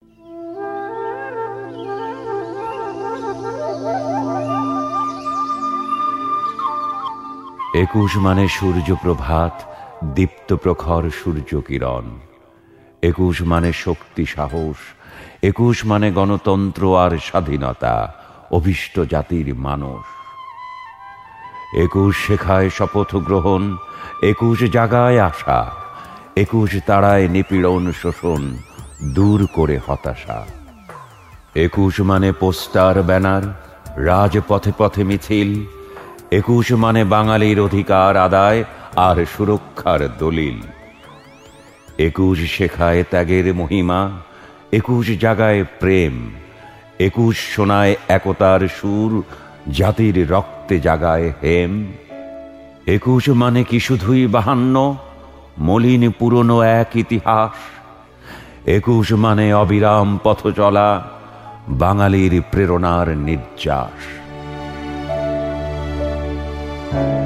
একুশ মানে সূর্য প্রভাত, দীপ্ত প্রখর সূর্য কিরণ। একুশ মানে শক্তি সাহস, একুশ মানে গণতন্ত্র আর স্বাধীনতা, অভিষ্ট জাতির মানুষ। একুশ শেখায় শপথ গ্রহণ, একুশ জাগায় আশা, একুশ তাড়ায় নিপীড়ন শোষণ, দূর করে হতাশা। একুশ মানে পোস্টার ব্যানার, রাজপথে পথে মিছিল, একুশ মানে বাঙালির অধিকার আদায় আর সুরক্ষার দলিল। একুশ শেখায় ত্যাগের মহিমা, একুশ জাগায় প্রেম, একুশ শোনায় একতার সুর, জাতির রক্তে জাগায় হেম। একুশ মানে কি শুধুই 52, মলিন পুরনো এক ইতিহাস। একুশ মানে অবিরাম পথ চলা, বাঙালির প্রেরণার নির্যাস।